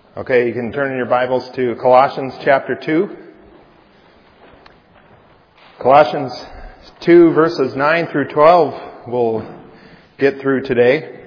Okay, you can turn in your Bibles to Colossians chapter 2. Colossians 2 verses 9 through 12 we'll get through today.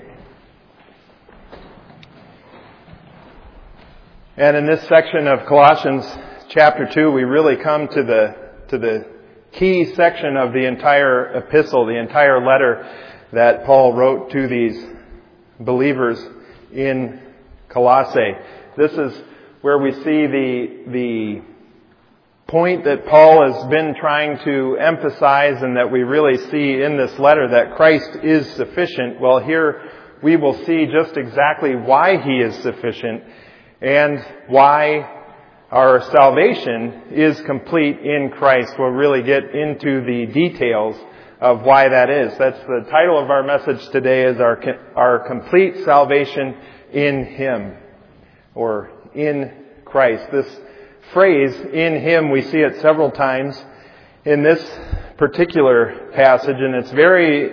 And in this section of Colossians chapter 2, we really come to the key section of the entire epistle, the entire letter that Paul wrote to these believers in Colossae. This is where we see the point that Paul has been trying to emphasize and that we really see in this letter, that Christ is sufficient. Well, here we will see just exactly why He is sufficient and why our salvation is complete in Christ. We'll really get into the details of why that is. That's the title of our message today, is our complete salvation in Him, or in Christ. This phrase, in Him, we see it several times in this particular passage, and it's very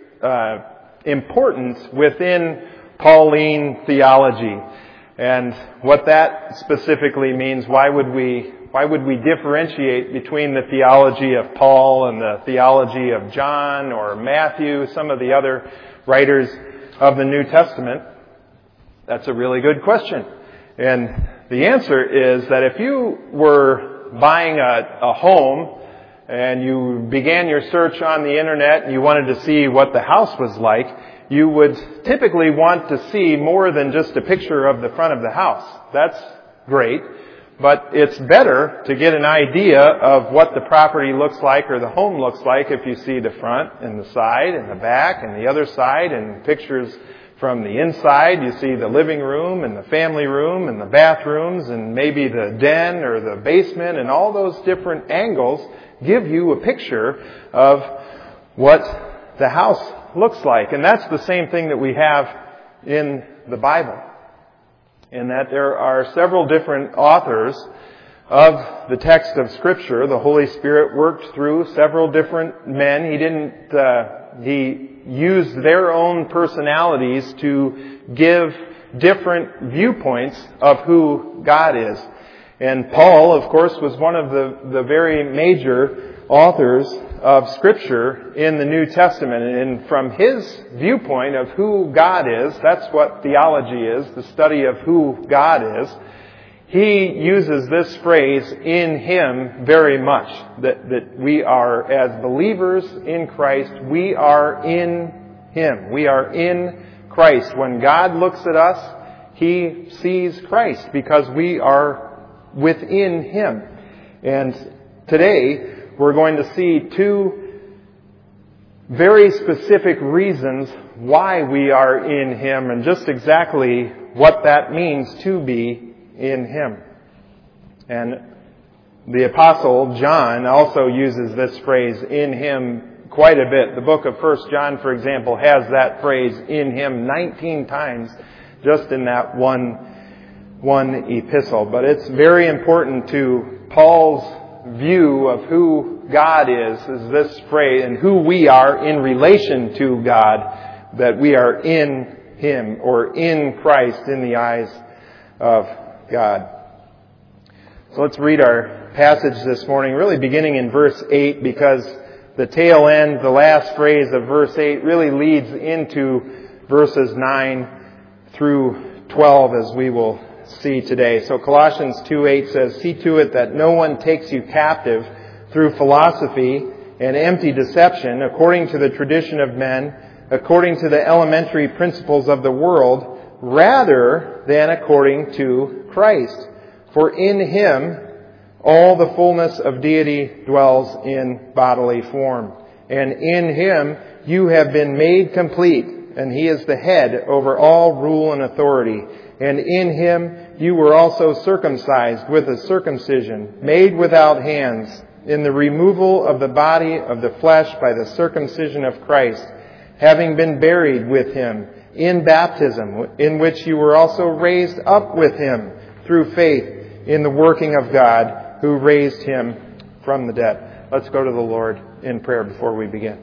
important within Pauline theology. And what that specifically means, why would we differentiate between the theology of Paul and the theology of John or Matthew, some of the other writers of the New Testament? That's a really good question. And the answer is that if you were buying a home and you began your search on the internet and you wanted to see what the house was like, you would typically want to see more than just a picture of the front of the house. That's great, but it's better to get an idea of what the property looks like or the home looks like if you see the front and the side and the back and the other side, and pictures from the inside. You see the living room and the family room and the bathrooms and maybe the den or the basement, and all those different angles give you a picture of what the house looks like. And that's the same thing that we have in the Bible, in that there are several different authors of the text of Scripture. The Holy Spirit worked through several different men. He used their own personalities to give different viewpoints of who God is. And Paul, of course, was one of the very major authors of Scripture in the New Testament. And from his viewpoint of who God is, that's what theology is, the study of who God is. He uses this phrase, in Him, very much. That we are, as believers in Christ, we are in Him. We are in Christ. When God looks at us, He sees Christ because we are within Him. And today, we're going to see two very specific reasons why we are in Him, and just exactly what that means to be in Him. And the Apostle John also uses this phrase, in Him, quite a bit. The book of 1 John, for example, has that phrase, in Him, 19 times just in that one epistle. But it's very important to Paul's view of who God is this phrase, and who we are in relation to God, that we are in Him, or in Christ, in the eyes of God. So let's read our passage this morning, really beginning in verse 8, because the tail end, the last phrase of verse 8, really leads into verses 9 through 12, as we will see today. So Colossians 2:8 says, "See to it that no one takes you captive through philosophy and empty deception, according to the tradition of men, according to the elementary principles of the world, rather than according to Christ. For in Him all the fullness of deity dwells in bodily form. And in Him you have been made complete, and He is the head over all rule and authority. And in Him you were also circumcised with a circumcision made without hands, in the removal of the body of the flesh by the circumcision of Christ, having been buried with Him in baptism, in which you were also raised up with Him through faith in the working of God, who raised Him from the dead." Let's go to the Lord in prayer before we begin.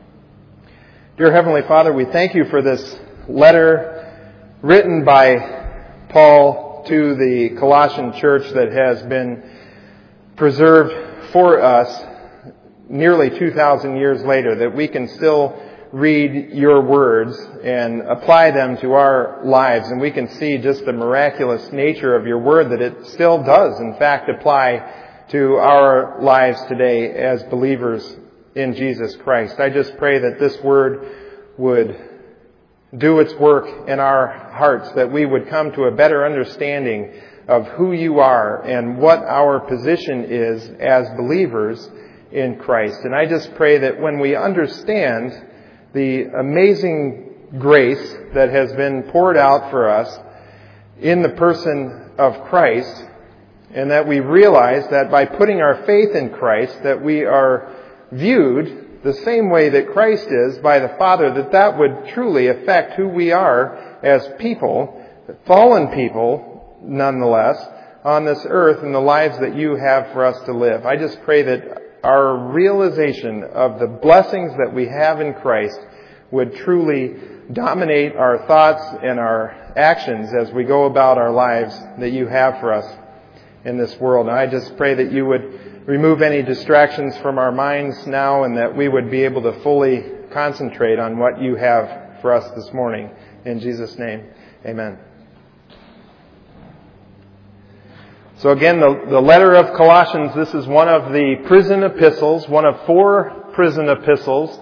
Dear Heavenly Father, we thank You for this letter written by Paul to the Colossian church that has been preserved for us nearly 2,000 years later, that we can still read your words and apply them to our lives, and we can see just the miraculous nature of your word, that it still does, in fact, apply to our lives today as believers in Jesus Christ. I just pray that this word would do its work in our hearts, that we would come to a better understanding of who you are and what our position is as believers in Christ. And I just pray that when we understand the amazing grace that has been poured out for us in the person of Christ, and that we realize that by putting our faith in Christ, that we are viewed the same way that Christ is by the Father, that would truly affect who we are as people, fallen people nonetheless, on this earth and the lives that you have for us to live. I just pray that our realization of the blessings that we have in Christ would truly dominate our thoughts and our actions as we go about our lives that you have for us in this world. And I just pray that you would remove any distractions from our minds now, and that we would be able to fully concentrate on what you have for us this morning. In Jesus' name, amen. So again, the letter of Colossians, this is one of the prison epistles, one of 4 prison epistles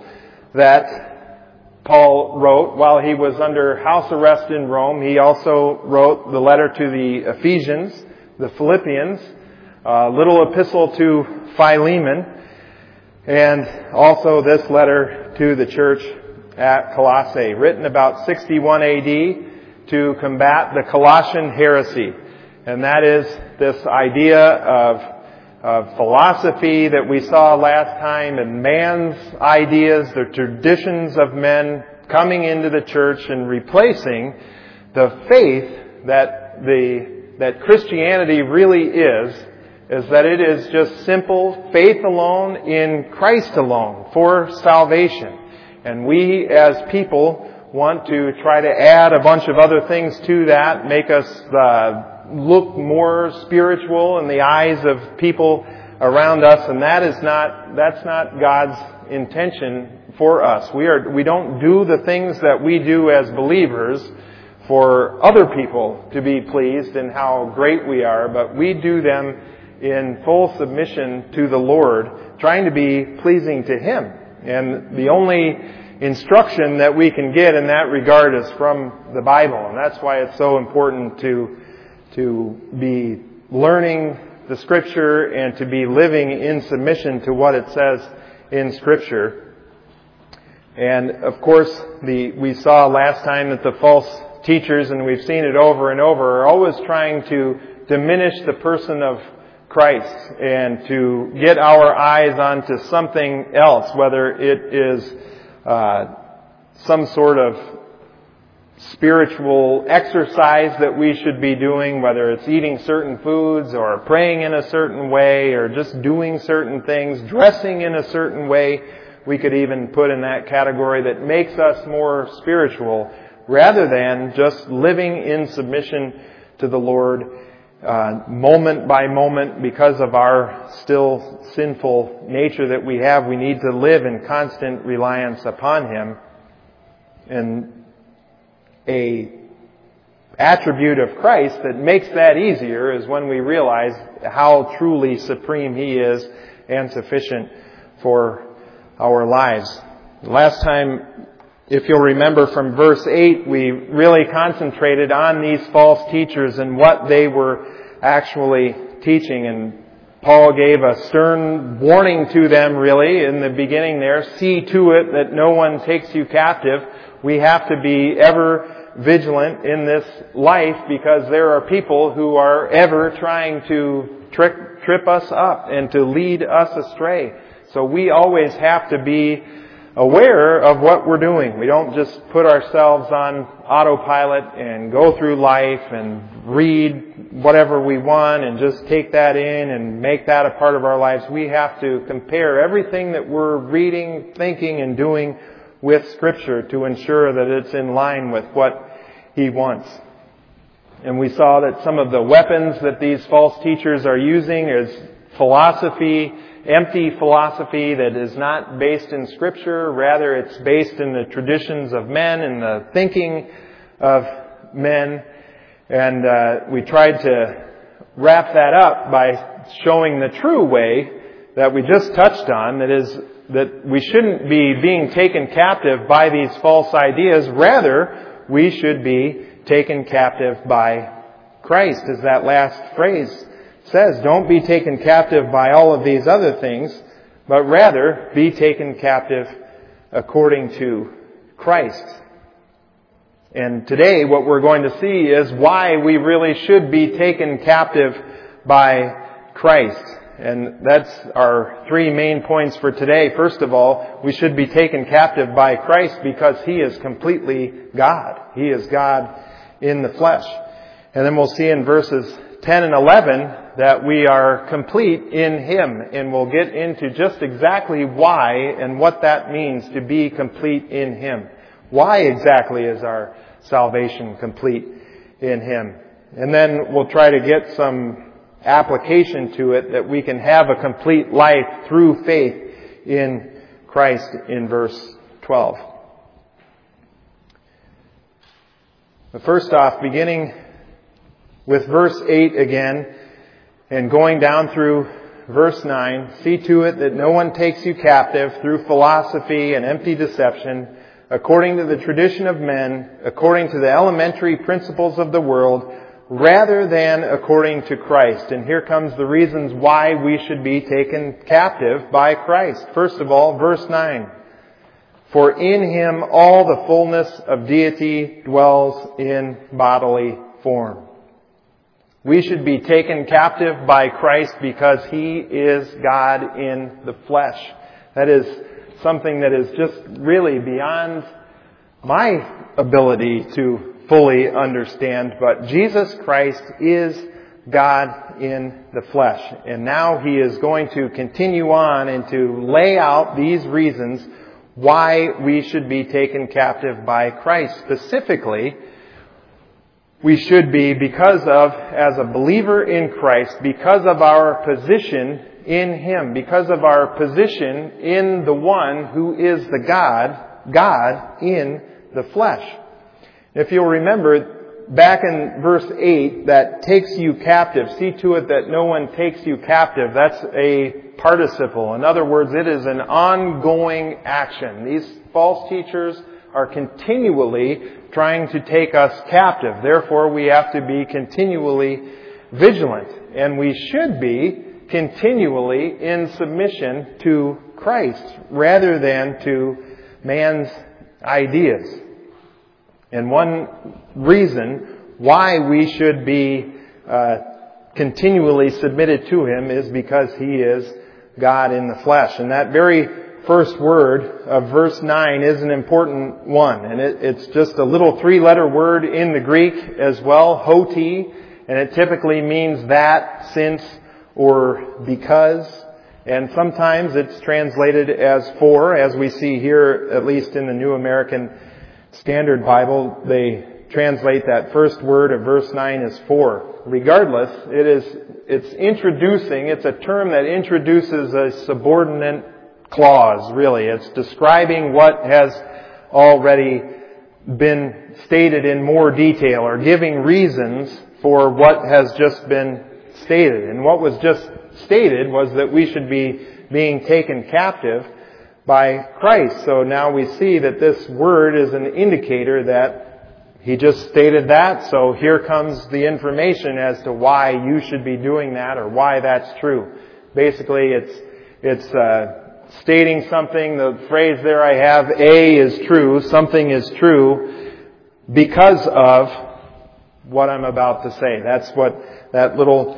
that Paul wrote while he was under house arrest in Rome. He also wrote the letter to the Ephesians, the Philippians, a little epistle to Philemon, and also this letter to the church at Colossae, written about 61 AD to combat the Colossian heresy. And that is this idea of philosophy that we saw last time, and man's ideas, the traditions of men coming into the church and replacing the faith that Christianity really is that it is just simple faith alone in Christ alone for salvation. And we as people want to try to add a bunch of other things to that, make us look more spiritual in the eyes of people around us, and that's not God's intention for us. We don't do the things that we do as believers for other people to be pleased in how great we are, but we do them in full submission to the Lord, trying to be pleasing to Him. And the only instruction that we can get in that regard is from the Bible, and that's why it's so important to be learning the Scripture and to be living in submission to what it says in Scripture. And of course, we saw last time that the false teachers, and we've seen it over and over, are always trying to diminish the person of Christ and to get our eyes onto something else, whether it is some sort of spiritual exercise that we should be doing, whether it's eating certain foods or praying in a certain way or just doing certain things, dressing in a certain way. We could even put in that category that makes us more spiritual, rather than just living in submission to the Lord moment by moment because of our still sinful nature that we have. We need to live in constant reliance upon Him. And a attribute of Christ that makes that easier is when we realize how truly supreme He is and sufficient for our lives. Last time, if you'll remember from verse 8, we really concentrated on these false teachers and what they were actually teaching. And Paul gave a stern warning to them, really, in the beginning there. See to it that no one takes you captive. We have to be ever vigilant in this life, because there are people who are ever trying to trip us up and to lead us astray. So we always have to be aware of what we're doing. We don't just put ourselves on autopilot and go through life and read whatever we want and just take that in and make that a part of our lives. We have to compare everything that we're reading, thinking, and doing with Scripture to ensure that it's in line with what He wants. And we saw that some of the weapons that these false teachers are using is philosophy, empty philosophy that is not based in Scripture. Rather, it's based in the traditions of men and the thinking of men. And we tried to wrap that up by showing the true way that we just touched on, that is, that we shouldn't be being taken captive by these false ideas. Rather, we should be taken captive by Christ, as that last phrase says. Don't be taken captive by all of these other things, but rather be taken captive according to Christ. And today what we're going to see is why we really should be taken captive by Christ. And that's our three main points for today. First of all, we should be taken captive by Christ because He is completely God. He is God in the flesh. And then we'll see in verses 10 and 11 that we are complete in Him. And we'll get into just exactly why and what that means to be complete in Him. Why exactly is our salvation complete in Him? And then we'll try to get some application to it, that we can have a complete life through faith in Christ in verse 12. But first off, beginning with verse 8 again and going down through verse 9, see to it that no one takes you captive through philosophy and empty deception, according to the tradition of men, according to the elementary principles of the world, rather than according to Christ. And here comes the reasons why we should be taken captive by Christ. First of all, verse 9. For in Him all the fullness of deity dwells in bodily form. We should be taken captive by Christ because He is God in the flesh. That is something that is just really beyond my ability to fully understand, but Jesus Christ is God in the flesh. And now He is going to continue on and to lay out these reasons why we should be taken captive by Christ. Specifically, we should be because of, as a believer in Christ, because of our position in Him, because of our position in the one who is the God in the flesh. If you'll remember, back in verse 8, that takes you captive. See to it that no one takes you captive. That's a participle. In other words, it is an ongoing action. These false teachers are continually trying to take us captive. Therefore, we have to be continually vigilant. And we should be continually in submission to Christ rather than to man's ideas. And one reason why we should be continually submitted to Him is because He is God in the flesh. And that very first word of verse 9 is an important one. And it's just a little three-letter word in the Greek as well, hoti. And it typically means that, since, or because. And sometimes it's translated as for, as we see here, at least in the New American Standard Bible, they translate that first word of verse 9 as for. Regardless, it's a term that introduces a subordinate clause, really. It's describing what has already been stated in more detail, or giving reasons for what has just been stated. And what was just stated was that we should be being taken captive by Christ. So now we see that this word is an indicator that He just stated that. So here comes the information as to why you should be doing that, or why that's true. Basically, it's stating something. The phrase there I have, A is true, something is true because of what I'm about to say. That's what that little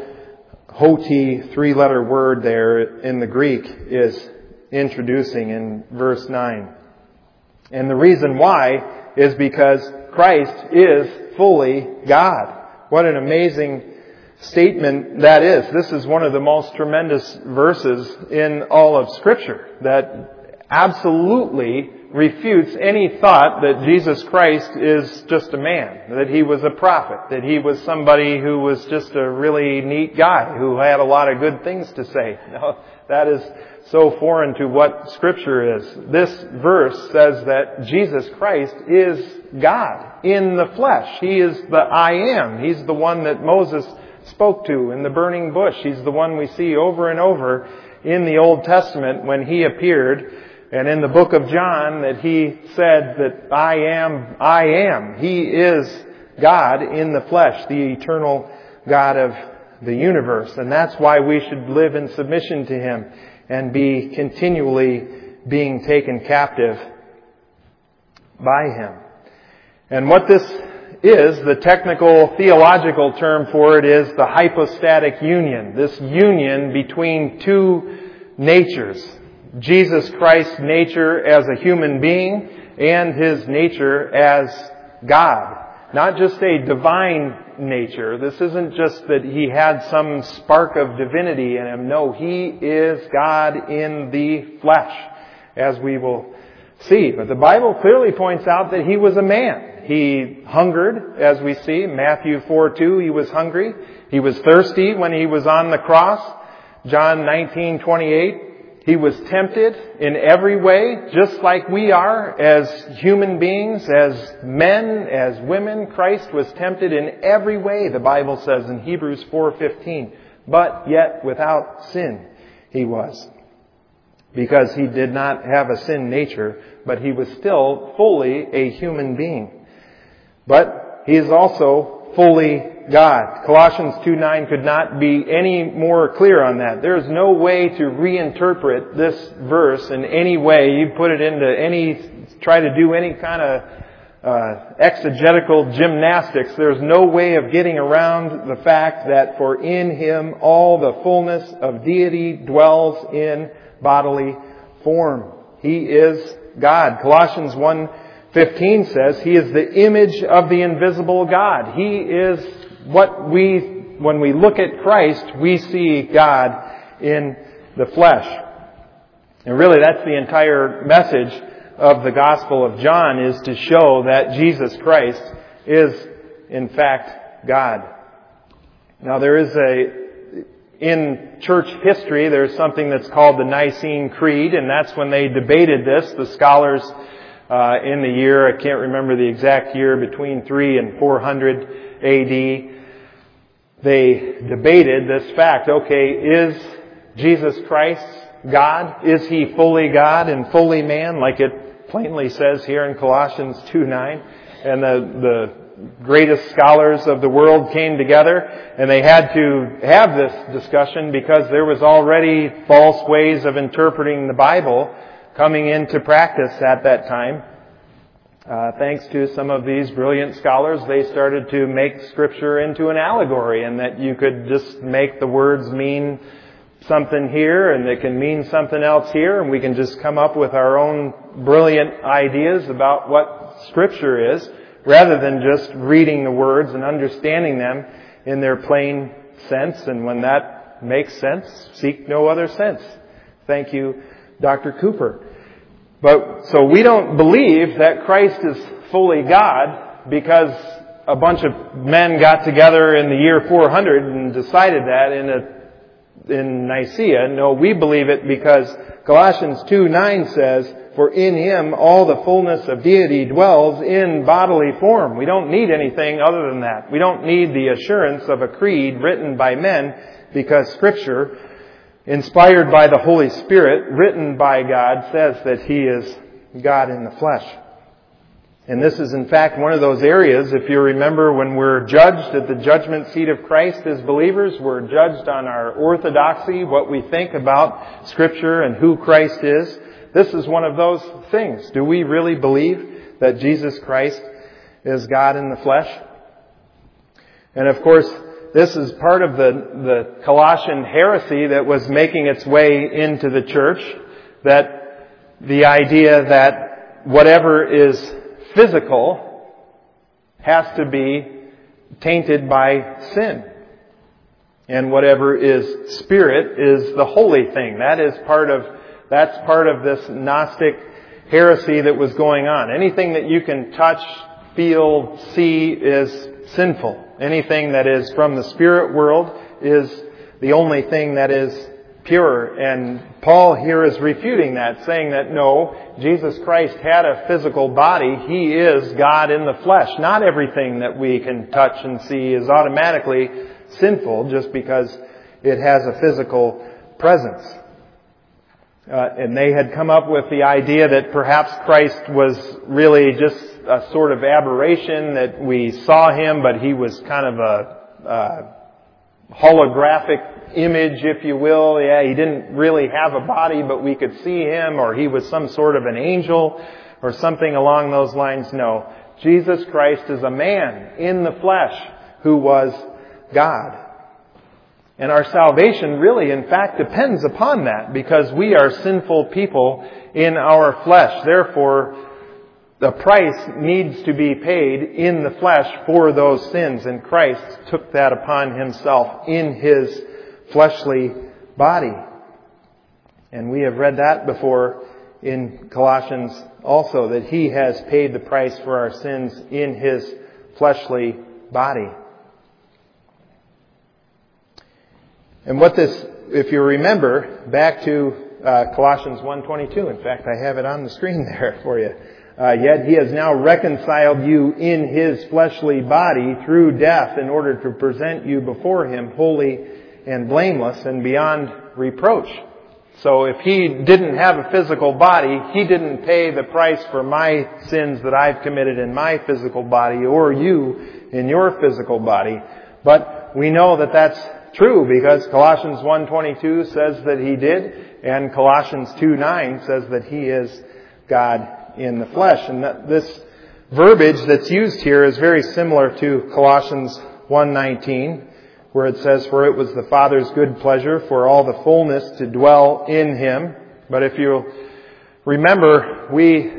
hoti three-letter word there in the Greek is introducing in verse 9. And the reason why is because Christ is fully God. What an amazing statement that is. This is one of the most tremendous verses in all of Scripture that absolutely refutes any thought that Jesus Christ is just a man, that He was a prophet, that He was somebody who was just a really neat guy who had a lot of good things to say. No, that is so foreign to what Scripture is. This verse says that Jesus Christ is God in the flesh. He is the I Am. He's the one that Moses spoke to in the burning bush. He's the one we see over and over in the Old Testament when He appeared. And in the book of John that He said that I am. He is God in the flesh, the eternal God of the universe. And that's why we should live in submission to Him and be continually being taken captive by Him. And what this is, the technical theological term for it is the hypostatic union. This union between two natures. Jesus Christ's nature as a human being and His nature as God. Not just a divine nature. This isn't just that He had some spark of divinity in Him. No, He is God in the flesh, as we will see. But the Bible clearly points out that He was a man. He hungered, as we see. Matthew 4:2, He was hungry. He was thirsty when He was on the cross. John 19:28. He was tempted in every way, just like we are as human beings, as men, as women. Christ was tempted in every way, the Bible says in Hebrews 4:15. But yet without sin He was. Because He did not have a sin nature, but He was still fully a human being. But He is also fully God. Colossians 2:9 could not be any more clear on that. There is no way to reinterpret this verse in any way. You put it into try to do any kind of exegetical gymnastics. There's no way of getting around the fact that for in Him all the fullness of deity dwells in bodily form. He is God. Colossians 1:15 says He is the image of the invisible God. He is when we look at Christ, we see God in the flesh. And really that's the entire message of the Gospel of John, is to show that Jesus Christ is in fact God. Now in church history, there's something that's called the Nicene Creed, and that's when they debated this. The scholars in the year, I can't remember the exact year, between 300 and 400 AD, they debated this fact. Okay, is Jesus Christ God? Is He fully God and fully man, like it plainly says here in Colossians 2:9? And the greatest scholars of the world came together, and they had to have this discussion because there was already false ways of interpreting the Bible coming into practice at that time. Thanks to some of these brilliant scholars, they started to make Scripture into an allegory, and that you could just make the words mean something here and they can mean something else here, and we can just come up with our own brilliant ideas about what Scripture is, rather than just reading the words and understanding them in their plain sense. And when that makes sense, seek no other sense. Thank you, Dr. Cooper. So we don't believe that Christ is fully God because a bunch of men got together in the year 400 and decided that in Nicaea. No, we believe it because Colossians 2:9 says, "For in Him all the fullness of deity dwells in bodily form." We don't need anything other than that. We don't need the assurance of a creed written by men, because Scripture, inspired by the Holy Spirit, written by God, says that He is God in the flesh. And this is in fact one of those areas, if you remember, when we're judged at the judgment seat of Christ as believers, we're judged on our orthodoxy, what we think about Scripture and who Christ is. This is one of those things. Do we really believe that Jesus Christ is God in the flesh? And of course, this is part of the Colossian heresy that was making its way into the church, that the idea that whatever is physical has to be tainted by sin. And whatever is spirit is the holy thing. That's part of this Gnostic heresy that was going on. Anything that you can touch, feel, see is sinful. Anything that is from the spirit world is the only thing that is pure. And Paul here is refuting that, saying that no, Jesus Christ had a physical body. He is God in the flesh. Not everything that we can touch and see is automatically sinful just because it has a physical presence. And they had come up with the idea that perhaps Christ was really just a sort of aberration, that we saw Him, but He was kind of a holographic image, if you will. Yeah, He didn't really have a body, but we could see Him, or He was some sort of an angel, or something along those lines. No. Jesus Christ is a man in the flesh who was God. And our salvation really, in fact, depends upon that, because we are sinful people in our flesh. Therefore, the price needs to be paid in the flesh for those sins, and Christ took that upon Himself in His fleshly body. And we have read that before in Colossians also, that He has paid the price for our sins in His fleshly body. And what this, if you remember, back to Colossians 1:22. In fact, I have it on the screen there for you. Yet He has now reconciled you in His fleshly body through death, in order to present you before Him holy and blameless and beyond reproach. So if He didn't have a physical body, He didn't pay the price for my sins that I've committed in my physical body, or you in your physical body. But we know that that's true, because Colossians 1:22 says that He did, and Colossians 2:9 says that He is God in the flesh. And this verbiage that's used here is very similar to Colossians 1:19, where it says, "For it was the Father's good pleasure for all the fullness to dwell in Him." But if you remember,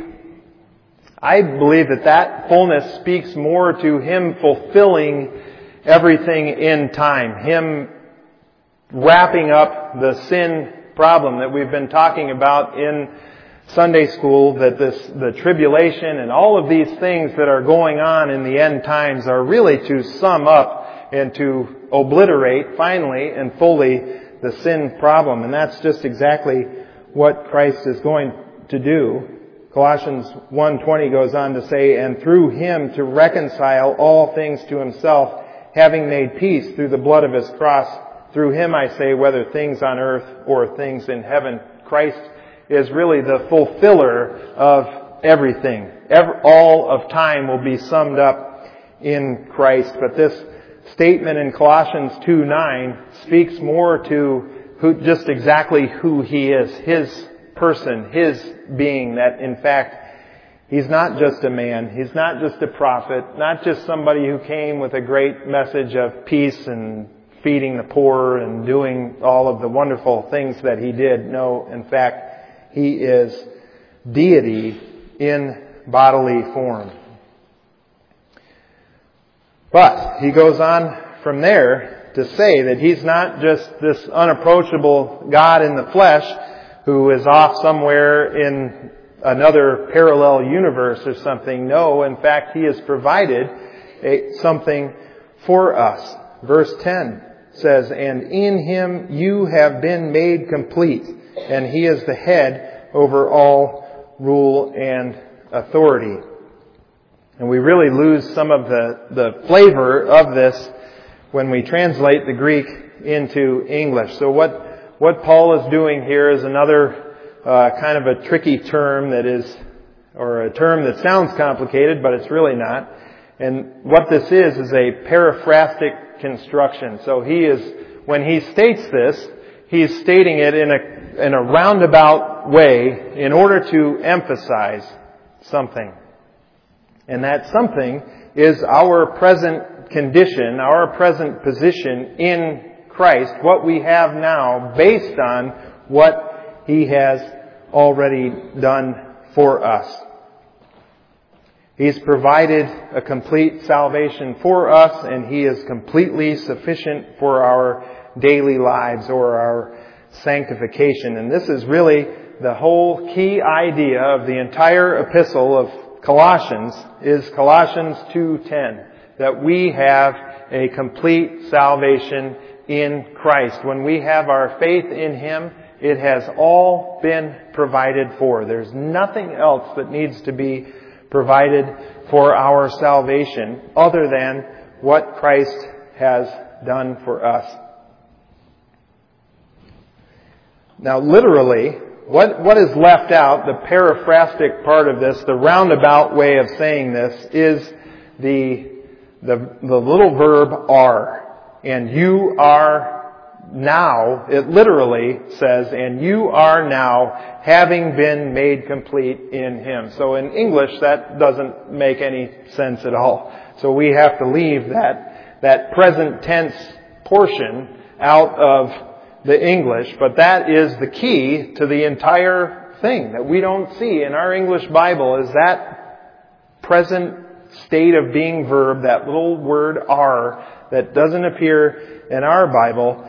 I believe that fullness speaks more to Him fulfilling everything in time. Him wrapping up the sin problem that we've been talking about in Sunday school, that the tribulation and all of these things that are going on in the end times are really to sum up and to obliterate finally and fully the sin problem. And that's just exactly what Christ is going to do. Colossians 1:20 goes on to say, "And through Him to reconcile all things to Himself, having made peace through the blood of His cross. Through Him, I say, whether things on earth or things in heaven." Christ is really the fulfiller of everything. All of time will be summed up in Christ. But this statement in Colossians 2:9 speaks more to just exactly who He is, His person, His being, that in fact He's not just a man. He's not just a prophet. Not just somebody who came with a great message of peace and feeding the poor and doing all of the wonderful things that He did. No, in fact, He is deity in bodily form. But He goes on from there to say that He's not just this unapproachable God in the flesh who is off somewhere in another parallel universe or something. No, in fact, He has provided something for us. Verse 10 says, "And in Him you have been made complete, and He is the head over all rule and authority." And we really lose some of the flavor of this when we translate the Greek into English. So what Paul is doing here is another kind of a tricky term that is, or a term that sounds complicated, but it's really not. And what this is a periphrastic construction. So when he states this, he's stating it in a roundabout way in order to emphasize something. And that something is our present condition, our present position in Christ, what we have now based on what He has already done for us. He's provided a complete salvation for us, and He is completely sufficient for our daily lives or our sanctification. And this is really the whole key idea of the entire epistle of Colossians is Colossians 2:10, that we have a complete salvation in Christ. When we have our faith in Him, it has all been provided for. There's nothing else that needs to be provided for our salvation other than what Christ has done for us. Now, literally, what is left out, the paraphrastic part of this, the roundabout way of saying this, is the little verb are. And you are now, it literally says, and you are now having been made complete in Him. So in English, that doesn't make any sense at all. So we have to leave that present tense portion out of the English, but that is the key to the entire thing that we don't see in our English Bible, is that present state of being verb, that little word are, that doesn't appear in our Bible.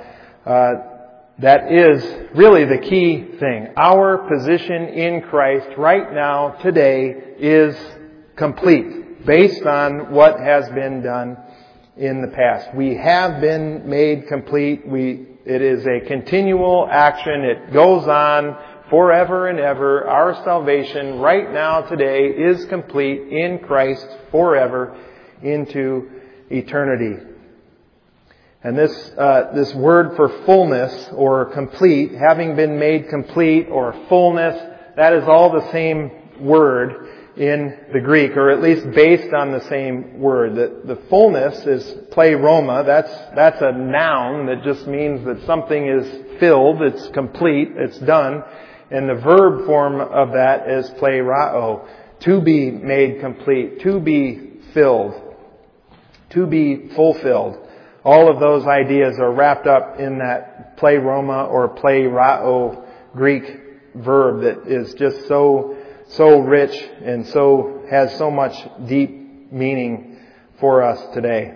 That is really the key thing. Our position in Christ right now, today, is complete, based on what has been done in the past. We have been made complete. It is a continual action. It goes on forever and ever. Our salvation right now, today, is complete in Christ forever into eternity. And this word for fullness or complete, having been made complete or fullness, that is all the same word in the Greek, or at least based on the same word. The fullness is pleroma. That's a noun that just means that something is filled, it's complete, it's done. And the verb form of that is plerao, to be made complete, to be filled, to be fulfilled. All of those ideas are wrapped up in that pleroma or plerao Greek verb that is just so rich and has so much deep meaning for us today.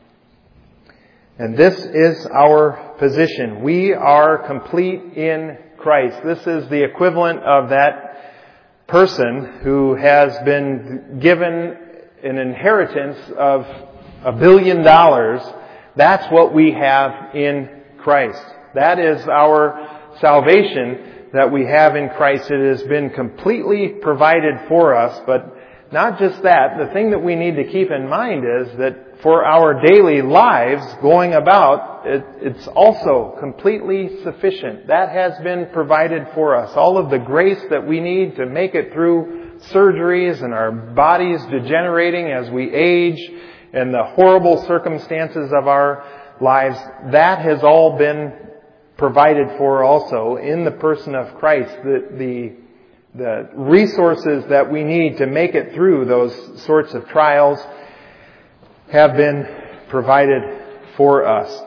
And this is our position. We are complete in Christ. This is the equivalent of that person who has been given an inheritance of $1 billion. That's what we have in Christ. That is our salvation that we have in Christ. It has been completely provided for us, but not just that. The thing that we need to keep in mind is that for our daily lives going about, it's also completely sufficient. That has been provided for us. All of the grace that we need to make it through surgeries and our bodies degenerating as we age and the horrible circumstances of our lives, that has all been provided for also in the person of Christ. The resources that we need to make it through those sorts of trials have been provided for us.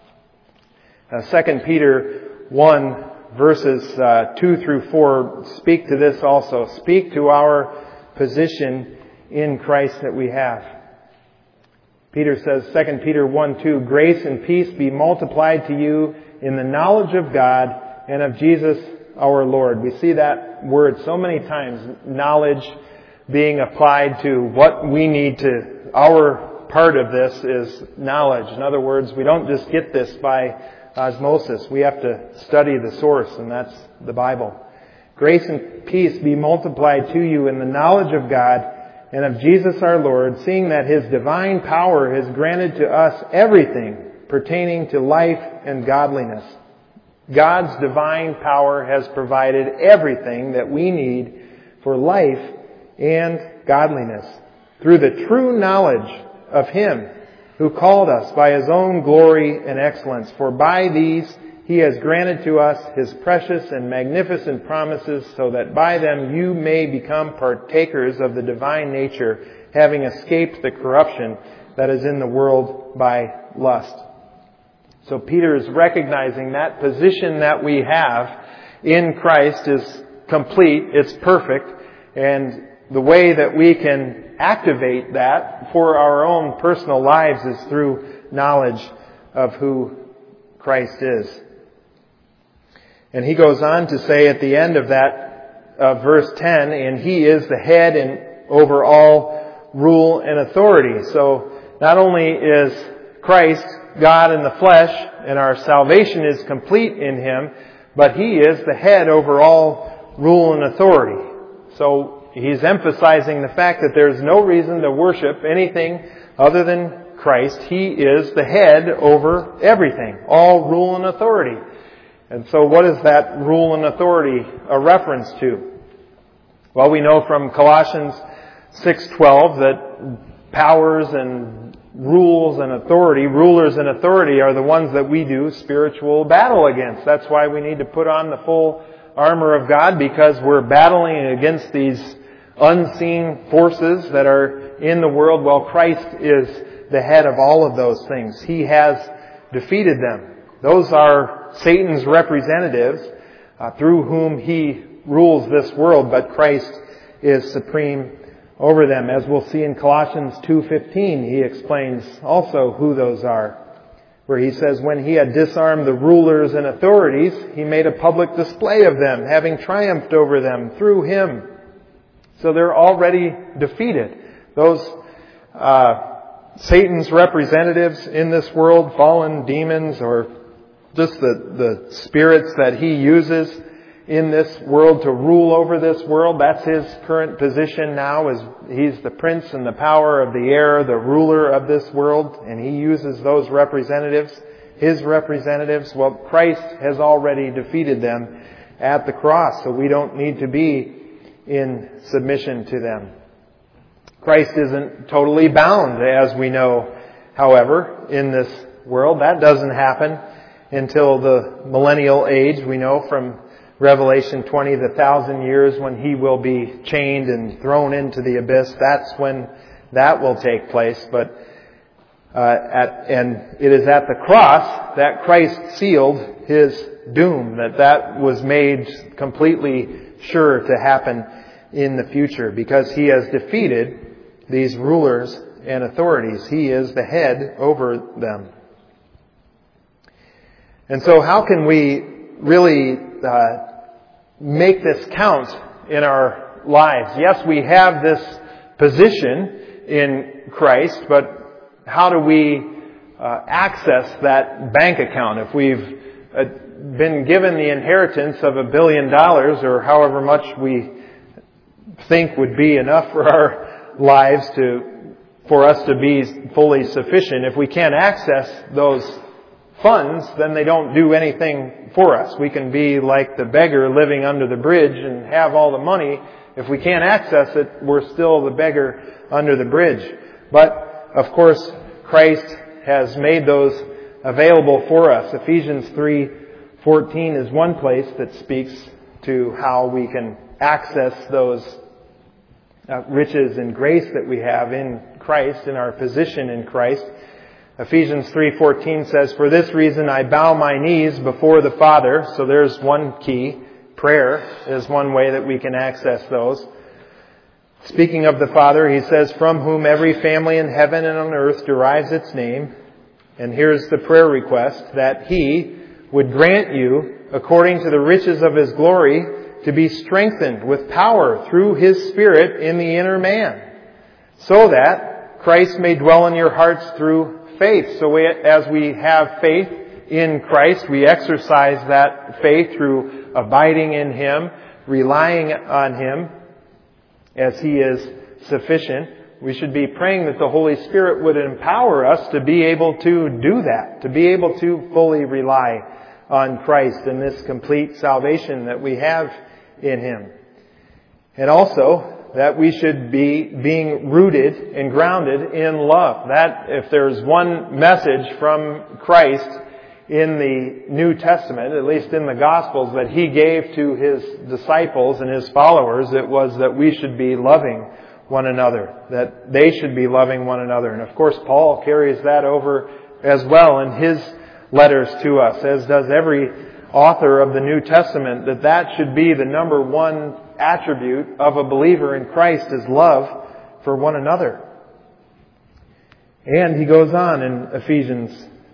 2 Peter 1 verses 2 through 4 speak to this also. Speak to our position in Christ that we have. Peter says, 2 Peter 1:2, grace and peace be multiplied to you in the knowledge of God and of Jesus our Lord. We see that word so many times, knowledge being applied to what we need to, our part of this is knowledge. In other words, we don't just get this by osmosis. We have to study the source, and that's the Bible. Grace and peace be multiplied to you in the knowledge of God and of Jesus our Lord, seeing that His divine power has granted to us everything pertaining to life and godliness. God's divine power has provided everything that we need for life and godliness through the true knowledge of Him who called us by His own glory and excellence. For by these He has granted to us His precious and magnificent promises, so that by them you may become partakers of the divine nature, having escaped the corruption that is in the world by lust. So Peter is recognizing that position that we have in Christ is complete, it's perfect, and the way that we can activate that for our own personal lives is through knowledge of who Christ is. And he goes on to say at the end of that verse 10, and he is the head and over all rule and authority. So not only is Christ God in the flesh and our salvation is complete in him, but he is the head over all rule and authority. So he's emphasizing the fact that there's no reason to worship anything other than Christ. He is the head over everything, all rule and authority. And so what is that rule and authority a reference to? Well, we know from Colossians 6:12 that powers and rulers and authority are the ones that we do spiritual battle against. That's why we need to put on the full armor of God, because we're battling against these unseen forces that are in the world. Well, Christ is the head of all of those things. He has defeated them. Those are Satan's representatives through whom he rules this world, but Christ is supreme over them. As we'll see in Colossians 2:15, he explains also who those are, where he says, when he had disarmed the rulers and authorities, he made a public display of them, having triumphed over them through him. So they're already defeated. Those Satan's representatives in this world, fallen demons, or just the spirits that he uses in this world to rule over this world. That's his current position now, is he's the prince and the power of the air, the ruler of this world, and he uses those representatives, his representatives. Well, Christ has already defeated them at the cross, so we don't need to be in submission to them. Christ isn't totally bound, as we know, however, in this world. That doesn't happen until the millennial age. We know from Revelation 20, the 1,000 years when he will be chained and thrown into the abyss. That's when that will take place. But and it is at the cross that Christ sealed his doom, that was made completely sure to happen in the future, because he has defeated these rulers and authorities. He is the head over them. And so how can we really make this count in our lives? Yes, we have this position in Christ, but how do we access that bank account? If we've been given the inheritance of $1 billion, or however much we think would be enough for our lives for us to be fully sufficient, if we can't access those funds, then they don't do anything for us. We can be like the beggar living under the bridge and have all the money. If we can't access it, we're still the beggar under the bridge. But, of course, Christ has made those available for us. Ephesians 3:14 is one place that speaks to how we can access those riches and grace that we have in Christ, in our position in Christ. Ephesians 3:14 says, "For this reason I bow my knees before the Father." So there's one key. Prayer is one way that we can access those. Speaking of the Father, he says, "From whom every family in heaven and on earth derives its name." And here's the prayer request, that he would grant you, according to the riches of his glory, to be strengthened with power through his Spirit in the inner man, so that Christ may dwell in your hearts through faith. So as we have faith in Christ, we exercise that faith through abiding in him, relying on him as he is sufficient. We should be praying that the Holy Spirit would empower us to be able to do that, to be able to fully rely on Christ and this complete salvation that we have in him. And also that we should be being rooted and grounded in love. That if there's one message from Christ in the New Testament, at least in the Gospels, that he gave to his disciples and his followers, it was that we should be loving one another, that they should be loving one another. And of course, Paul carries that over as well in his letters to us, as does every author of the New Testament, that should be the number one attribute of a believer in Christ, is love for one another. And he goes on in Ephesians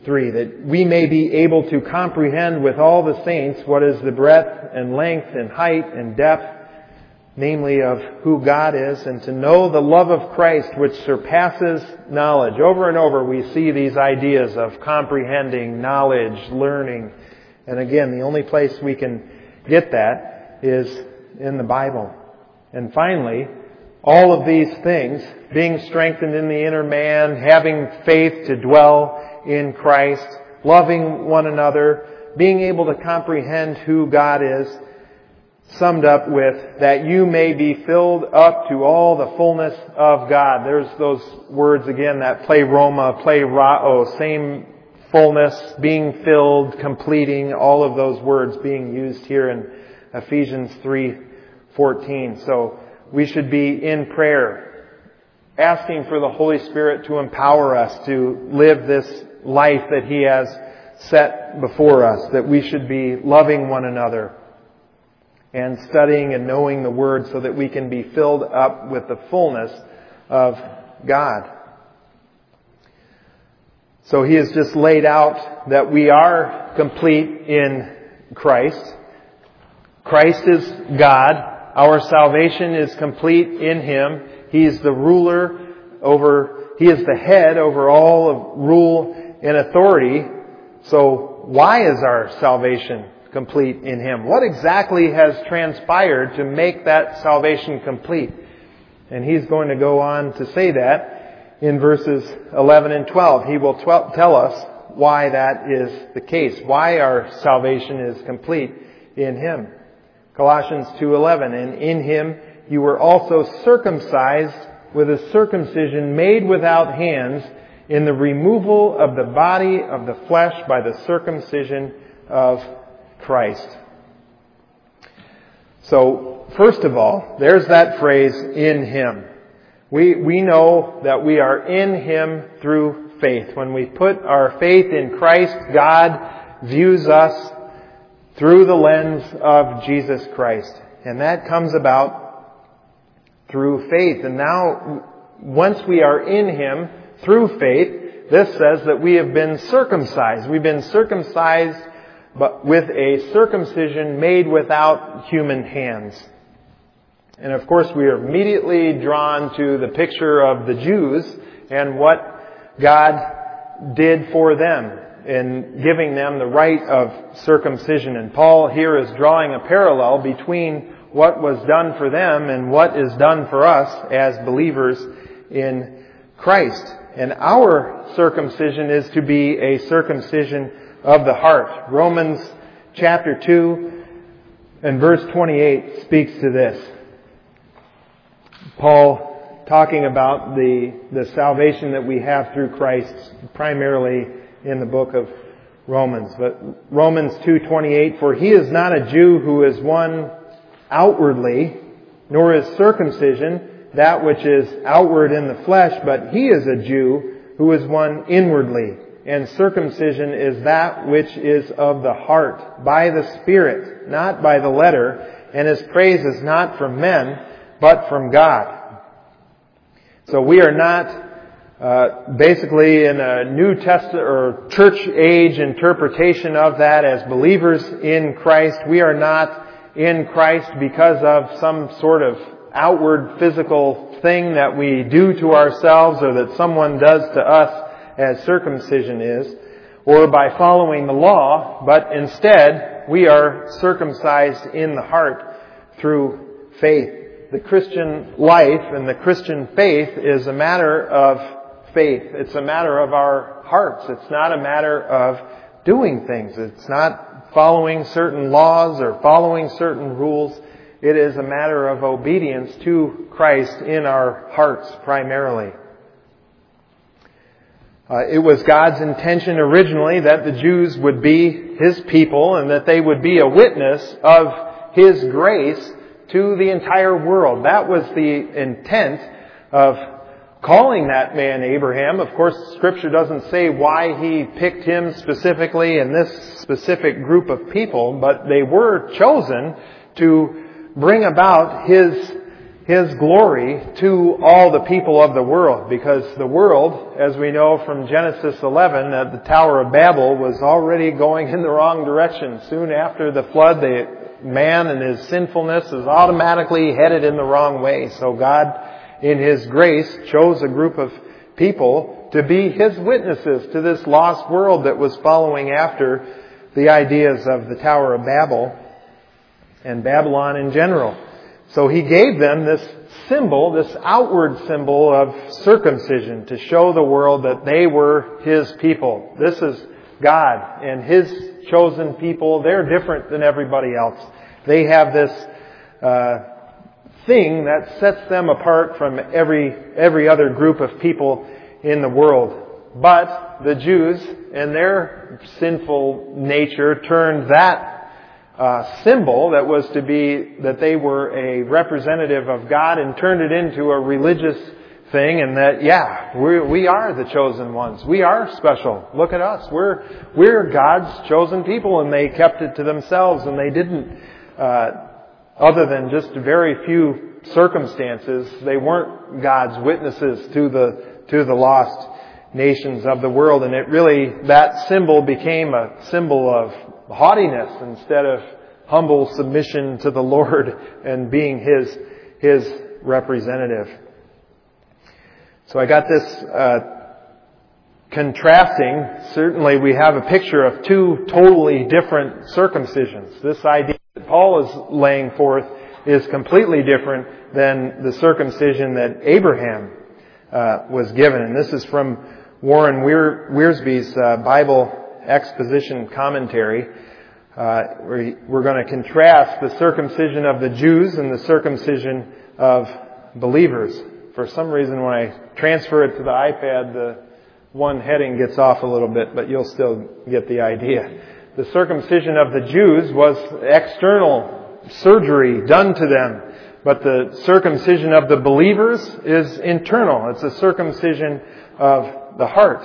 3, that we may be able to comprehend with all the saints what is the breadth and length and height and depth, namely of who God is, and to know the love of Christ which surpasses knowledge. Over and over we see these ideas of comprehending, knowledge, learning. And again, the only place we can get that is in the Bible. And finally, all of these things, being strengthened in the inner man, having faith to dwell in Christ, loving one another, being able to comprehend who God is, summed up with, that you may be filled up to all the fullness of God. There's those words again, that pleroma, plerao, same fullness, being filled, completing, all of those words being used here in Ephesians 3:14. So we should be in prayer, asking for the Holy Spirit to empower us to live this life that He has set before us, that we should be loving one another and studying and knowing the Word so that we can be filled up with the fullness of God. So He has just laid out that we are complete in Christ. Christ is God. Our salvation is complete in Him. He is the ruler He is the head over all of rule and authority. So why is our salvation complete in Him? What exactly has transpired to make that salvation complete? And He's going to go on to say that in verses 11 and 12. He will tell us why that is the case, why our salvation is complete in Him. Colossians 2:11, and in Him you were also circumcised with a circumcision made without hands, in the removal of the body of the flesh by the circumcision of Christ. So, first of all, there's that phrase, in Him. We know that we are in Him through faith. When we put our faith in Christ, God views us through the lens of Jesus Christ. And that comes about through faith. And now, once we are in Him through faith, this says that we have been circumcised. We've been circumcised but with a circumcision made without human hands. And of course we are immediately drawn to the picture of the Jews and what God did for them in giving them the rite of circumcision. And Paul here is drawing a parallel between what was done for them and what is done for us as believers in Christ. And our circumcision is to be a circumcision of the heart. Romans chapter 2 and verse 28 speaks to this. Paul talking about the salvation that we have through Christ, primarily in the book of Romans. But Romans 2:28, for he is not a Jew who is one outwardly, nor is circumcision that which is outward in the flesh, but he is a Jew who is one inwardly. And circumcision is that which is of the heart, by the Spirit, not by the letter, and his praise is not from men, but from God. So we are not basically in a New Testament or church age interpretation of that as believers in Christ. We are not in Christ because of some sort of outward physical thing that we do to ourselves or that someone does to us as circumcision is, or by following the law, but instead we are circumcised in the heart through faith. The Christian life and the Christian faith is a matter of faith. It's a matter of our hearts. It's not a matter of doing things. It's not following certain laws or following certain rules. It is a matter of obedience to Christ in our hearts primarily. It was God's intention originally that the Jews would be His people and that they would be a witness of His grace to the entire world. That was the intent of calling that man Abraham. Of course, Scripture doesn't say why He picked him specifically and this specific group of people, but they were chosen to bring about His His glory to all the people of the world, because the world, as we know from Genesis 11, at the Tower of Babel, was already going in the wrong direction. Soon after the flood, man and his sinfulness is automatically headed in the wrong way. So God, in His grace, chose a group of people to be His witnesses to this lost world that was following after the ideas of the Tower of Babel and Babylon in general. So He gave them this symbol, this outward symbol of circumcision, to show the world that they were His people. This is God and His chosen people. They're different than everybody else. They have this thing that sets them apart from every other group of people in the world. But the Jews and their sinful nature turned that symbol that was to be that they were a representative of God and turned it into a religious thing, and that, we are the chosen ones. We are special. Look at us. We're God's chosen people, and they kept it to themselves, and they didn't, other than just very few circumstances, they weren't God's witnesses to the lost nations of the world. And that symbol became a symbol of haughtiness instead of humble submission to the Lord and being His representative. So I got this contrasting. Certainly we have a picture of two totally different circumcisions. This idea that Paul is laying forth is completely different than the circumcision that Abraham was given. And this is from Warren Wiersbe's Bible Exposition Commentary. We're going to contrast the circumcision of the Jews and the circumcision of believers. For some reason, when I transfer it to the iPad, the one heading gets off a little bit, but you'll still get the idea. The circumcision of the Jews was external surgery done to them, but the circumcision of the believers is internal. It's a circumcision of the heart.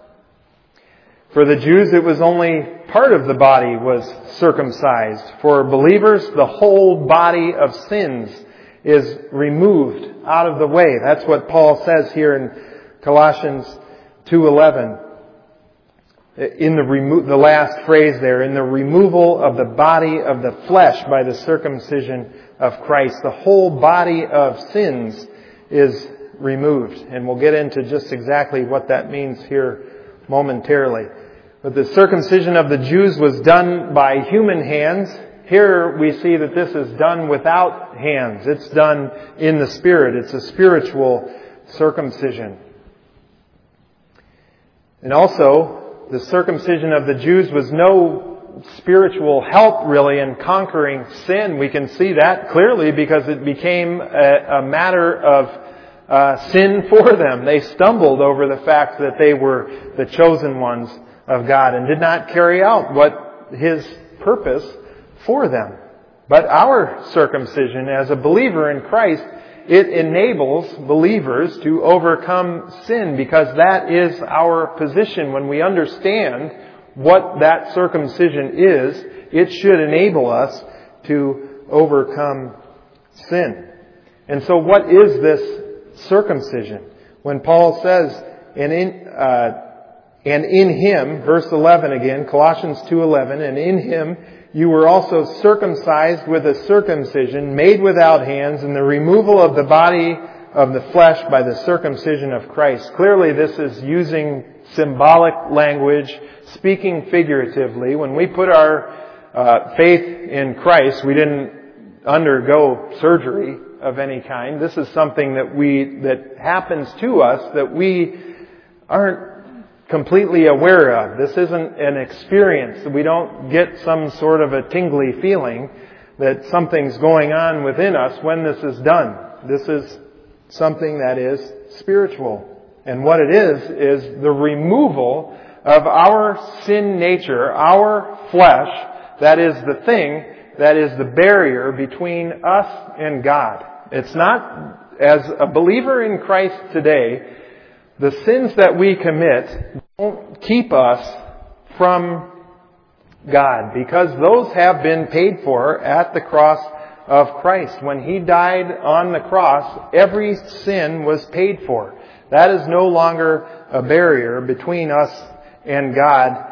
For the Jews, it was only part of the body was circumcised. For believers, the whole body of sins is removed out of the way. That's what Paul says here in Colossians 2:11. In the last phrase there, in the removal of the body of the flesh by the circumcision of Christ, the whole body of sins is removed. And we'll get into just exactly what that means here momentarily. But the circumcision of the Jews was done by human hands. Here we see that this is done without hands. It's done in the Spirit. It's a spiritual circumcision. And also, the circumcision of the Jews was no spiritual help really in conquering sin. We can see that clearly because it became a matter of sin for them. They stumbled over the fact that they were the chosen ones of God and did not carry out what His purpose for them. But our circumcision as a believer in Christ, it enables believers to overcome sin, because that is our position. When we understand what that circumcision is, it should enable us to overcome sin. And so what is this circumcision? When Paul says, and in Him, verse 11 again, Colossians 2:11, and in Him you were also circumcised with a circumcision made without hands, in the removal of the body of the flesh by the circumcision of Christ. Clearly this is using symbolic language, speaking figuratively. When we put our faith in Christ, we didn't undergo surgery of any kind. This is something that happens to us that we aren't completely aware of. This isn't an experience. We don't get some sort of a tingly feeling that something's going on within us when this is done. This is something that is spiritual. And what it is the removal of our sin nature, our flesh, that is the thing that is the barrier between us and God. It's not, as a believer in Christ today, the sins that we commit don't keep us from God, because those have been paid for at the cross of Christ. When He died on the cross, every sin was paid for. That is no longer a barrier between us and God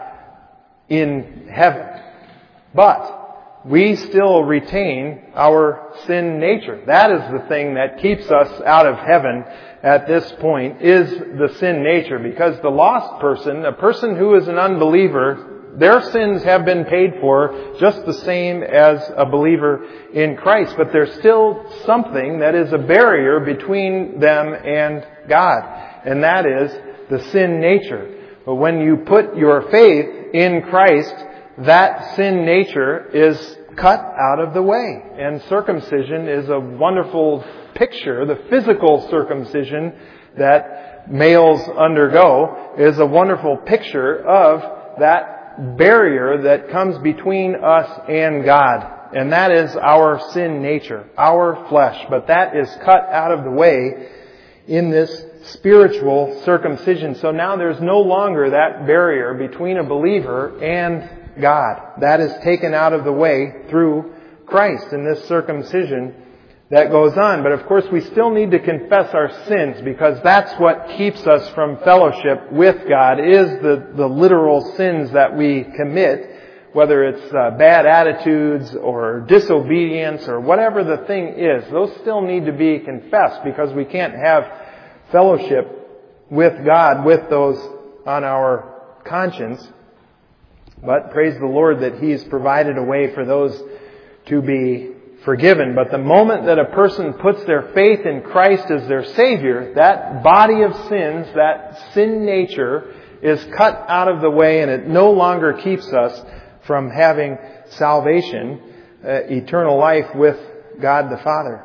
in heaven. But we still retain our sin nature. That is the thing that keeps us out of heaven at this point, is the sin nature. Because the lost person, a person who is an unbeliever, their sins have been paid for just the same as a believer in Christ. But there's still something that is a barrier between them and God. And that is the sin nature. But when you put your faith in Christ, that sin nature is cut out of the way. And circumcision is a wonderful picture. The physical circumcision that males undergo is a wonderful picture of that barrier that comes between us and God. And that is our sin nature, our flesh. But that is cut out of the way in this spiritual circumcision. So now there's no longer that barrier between a believer and God. That is taken out of the way through Christ in this circumcision that goes on. But of course we still need to confess our sins, because that's what keeps us from fellowship with God, is the literal sins that we commit, whether it's bad attitudes or disobedience or whatever the thing is. Those still need to be confessed, because we can't have fellowship with God with those on our conscience. But praise the Lord that He's provided a way for those to be forgiven. But the moment that a person puts their faith in Christ as their Savior, that body of sins, that sin nature, is cut out of the way, and it no longer keeps us from having salvation, eternal life with God the Father.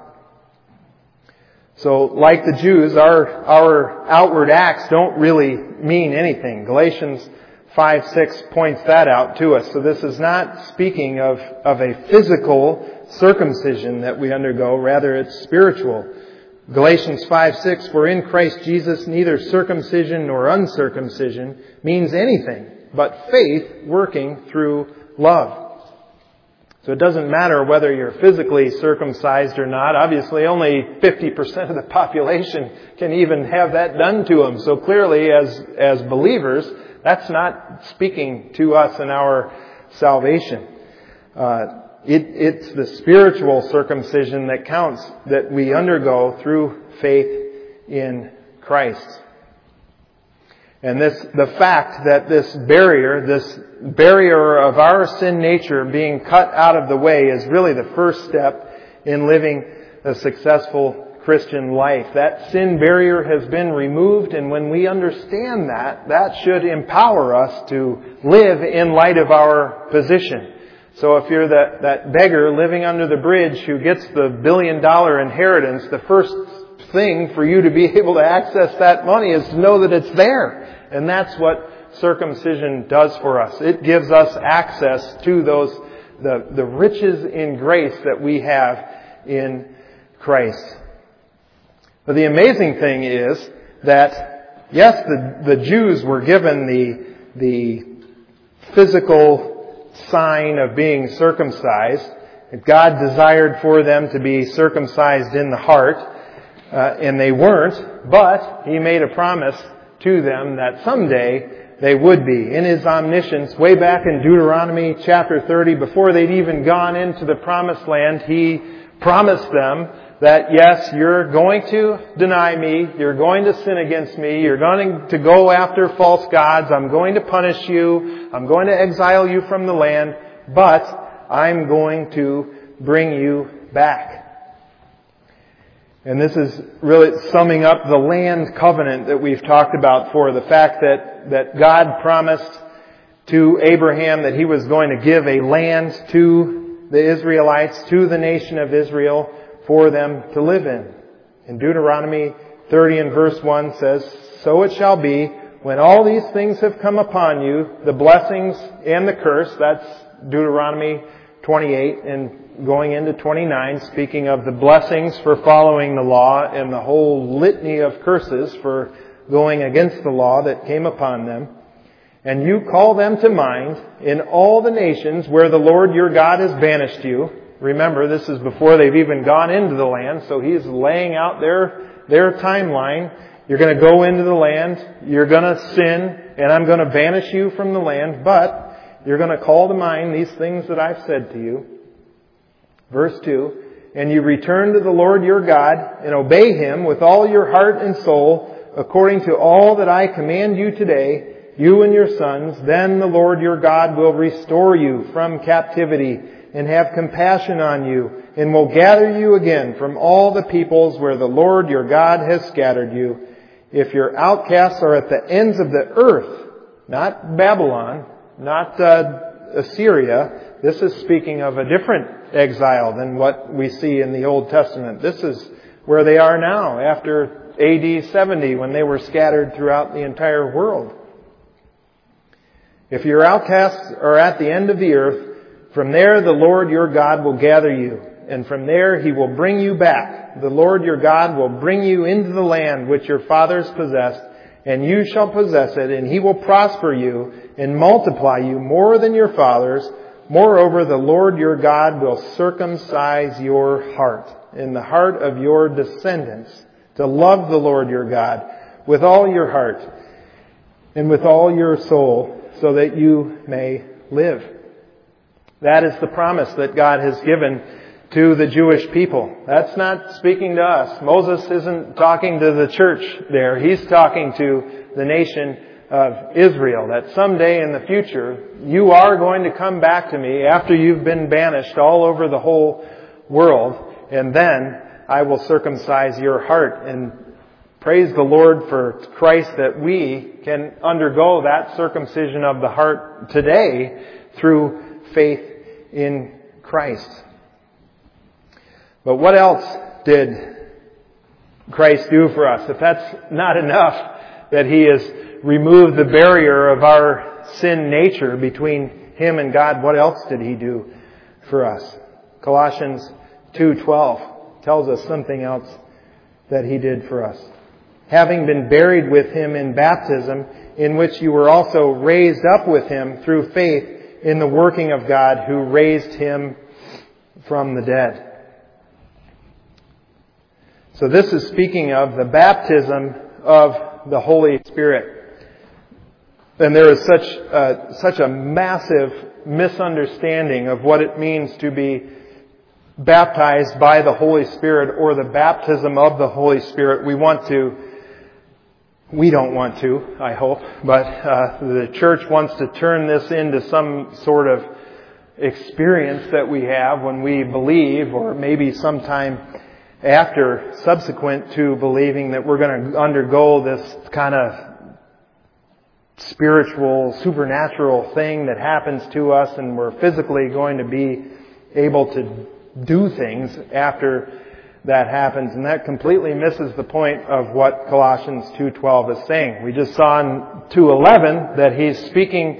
So, like the Jews, our outward acts don't really mean anything. Galatians 5:6 points that out to us. So this is not speaking of a physical circumcision that we undergo. Rather, it's spiritual. Galatians 5:6, for in Christ Jesus neither circumcision nor uncircumcision means anything, but faith working through love. So it doesn't matter whether you're physically circumcised or not. Obviously, only 50% of the population can even have that done to them. So clearly, as believers, that's not speaking to us in our salvation. It's the spiritual circumcision that counts, that we undergo through faith in Christ. And the fact that this barrier of our sin nature being cut out of the way is really the first step in living a successful Christian life. That sin barrier has been removed, and when we understand that should empower us to live in light of our position. So if you're that beggar living under the bridge who gets the $1 billion inheritance, the first thing for you to be able to access that money is to know that it's there. And that's what circumcision does for us. It gives us access to the riches in grace that we have in Christ. But the amazing thing is that, yes, the Jews were given the physical sign of being circumcised. God desired for them to be circumcised in the heart, and they weren't, but He made a promise to them that someday they would be. In His omniscience, way back in Deuteronomy chapter 30, before they'd even gone into the promised land, He promised them that, yes, you're going to deny me, you're going to sin against me, you're going to go after false gods, I'm going to punish you, I'm going to exile you from the land, but I'm going to bring you back. And this is really summing up the land covenant that we've talked about, for the fact that God promised to Abraham that He was going to give a land to the Israelites, to the nation of Israel, for them to live in. In Deuteronomy 30 and verse 1 says, so it shall be, when all these things have come upon you, the blessings and the curse, that's Deuteronomy 28 and going into 29, speaking of the blessings for following the law and the whole litany of curses for going against the law that came upon them. And you call them to mind in all the nations where the Lord your God has banished you, Remember, this is before they've even gone into the land, so He's laying out their timeline. You're going to go into the land, you're going to sin, and I'm going to banish you from the land, but you're going to call to mind these things that I've said to you. Verse 2, and you return to the Lord your God and obey Him with all your heart and soul, according to all that I command you today, you and your sons, then the Lord your God will restore you from captivity and have compassion on you, and will gather you again from all the peoples where the Lord your God has scattered you. If your outcasts are at the ends of the earth, not Babylon, not Assyria, this is speaking of a different exile than what we see in the Old Testament. This is where they are now after AD 70, when they were scattered throughout the entire world. If your outcasts are at the end of the earth, from there the Lord your God will gather you, and from there He will bring you back. The Lord your God will bring you into the land which your fathers possessed, and you shall possess it, and He will prosper you and multiply you more than your fathers. Moreover, the Lord your God will circumcise your heart and the heart of your descendants to love the Lord your God with all your heart and with all your soul, so that you may live. That is the promise that God has given to the Jewish people. That's not speaking to us. Moses isn't talking to the church there. He's talking to the nation of Israel, that someday in the future, you are going to come back to me after you've been banished all over the whole world, and then I will circumcise your heart. And praise the Lord for Christ that we can undergo that circumcision of the heart today through faith in Christ. But what else did Christ do for us? If that's not enough, that He has removed the barrier of our sin nature between Him and God, what else did He do for us? Colossians 2:12 tells us something else that He did for us. Having been buried with Him in baptism, in which you were also raised up with Him through faith in the working of God who raised Him from the dead. So this is speaking of the baptism of the Holy Spirit. And there is such a massive misunderstanding of what it means to be baptized by the Holy Spirit, or the baptism of the Holy Spirit. We don't want to, I hope, but the church wants to turn this into some sort of experience that we have when we believe, or maybe sometime after, subsequent to believing, that we're going to undergo this kind of spiritual, supernatural thing that happens to us, and we're physically going to be able to do things after that happens. And that completely misses the point of what Colossians 2:12 is saying. We just saw in 2:11 that He's speaking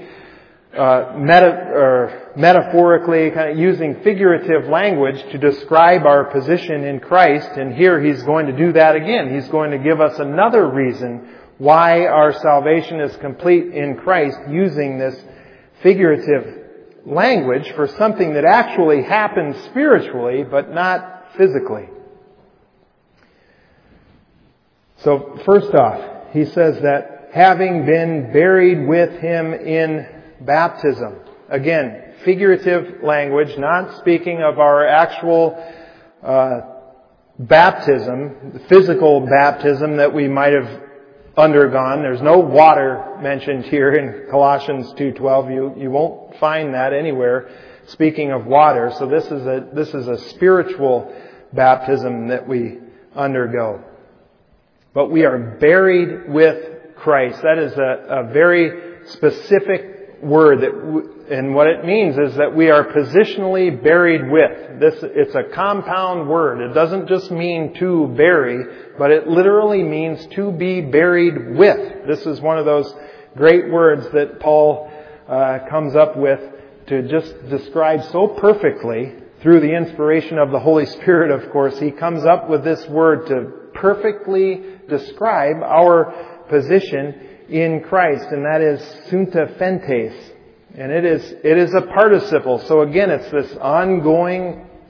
metaphorically, kind of using figurative language to describe our position in Christ. And here He's going to do that again. He's going to give us another reason why our salvation is complete in Christ, using this figurative language for something that actually happens spiritually, but not physically. So first off, he says that having been buried with Him in baptism. Again, figurative language, not speaking of our actual baptism, physical baptism that we might have undergone. There's no water mentioned here in Colossians 2:12. You won't find that anywhere speaking of water. So this is a spiritual baptism that we undergo. But we are buried with Christ. That is a very specific word, and what it means is that we are positionally buried with. It's a compound word. It doesn't just mean to bury, but it literally means to be buried with. This is one of those great words that Paul comes up with to just describe so perfectly, through the inspiration of the Holy Spirit, of course. He comes up with this word to perfectly describe our position in Christ, and that is sunta phentes. And it is a participle. So again, it's this ongoing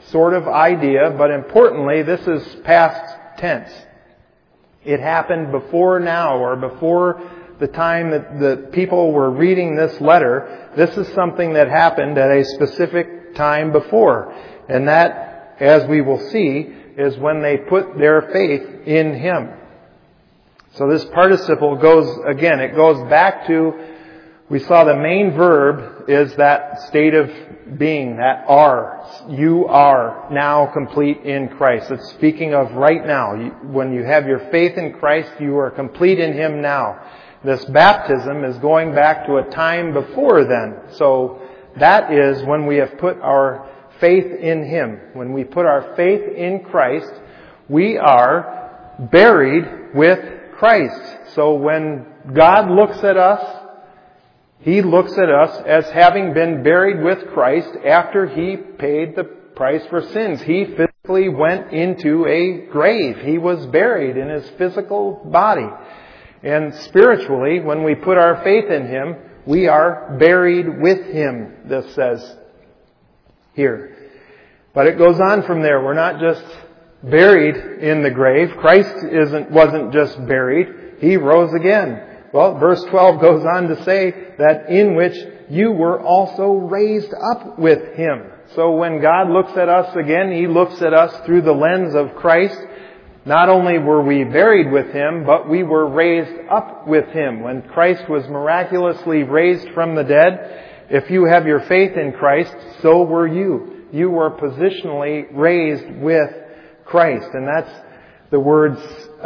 sort of idea, but importantly, this is past tense. It happened before now, or before the time that the people were reading this letter. This is something that happened at a specific time before. And that, as we will see, is when they put their faith in Him. So this participle it goes back to, we saw the main verb is that state of being, that are. You are now complete in Christ. It's speaking of right now. When you have your faith in Christ, you are complete in Him now. This baptism is going back to a time before then. So that is when we have put our faith in Him. When we put our faith in Christ, we are buried with Christ. So when God looks at us, He looks at us as having been buried with Christ after He paid the price for sins. He physically went into a grave. He was buried in His physical body. And spiritually, when we put our faith in Him, we are buried with Him, this says here. But it goes on from there. We're not just buried in the grave. Christ wasn't just buried. He rose again. Well, verse 12 goes on to say that in which you were also raised up with Him. So when God looks at us again, He looks at us through the lens of Christ. Not only were we buried with Him, but we were raised up with Him. When Christ was miraculously raised from the dead, if you have your faith in Christ, so were you. You were positionally raised with Christ. And that's the word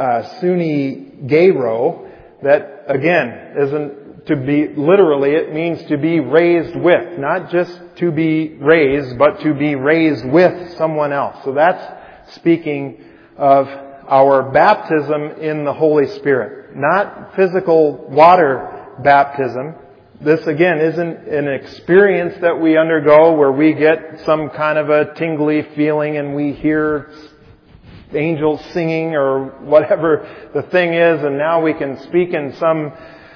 suni gero, that again isn't to be literally, it means to be raised with. Not just to be raised, but to be raised with someone else. So that's speaking of our baptism in the Holy Spirit. Not physical water baptism. This again isn't an experience that we undergo where we get some kind of a tingly feeling and we hear angels singing or whatever the thing is, and now we can speak in some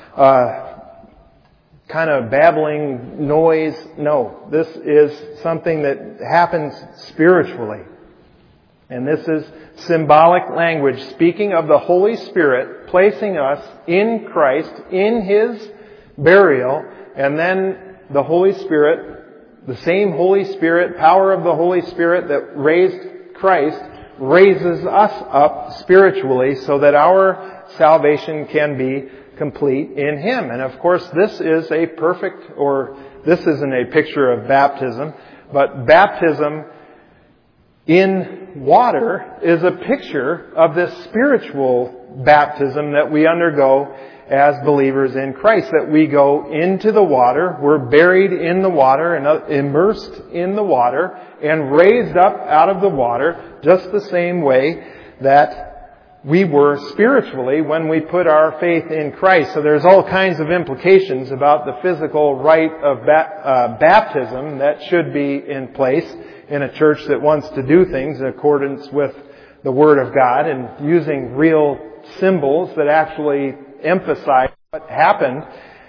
kind of babbling noise. No, this is something that happens spiritually. And this is symbolic language speaking of the Holy Spirit placing us in Christ, in His burial, and then the Holy Spirit, the same Holy Spirit, power of the Holy Spirit that raised Christ, raises us up spiritually so that our salvation can be complete in Him. And of course, this isn't a picture of baptism, but baptism in water is a picture of this spiritual baptism that we undergo as believers in Christ. That we go into the water, we're buried in the water and immersed in the water and raised up out of the water just the same way that we were spiritually when we put our faith in Christ. So there's all kinds of implications about the physical rite of baptism that should be in place in a church that wants to do things in accordance with the Word of God and using real symbols that actually emphasize what happened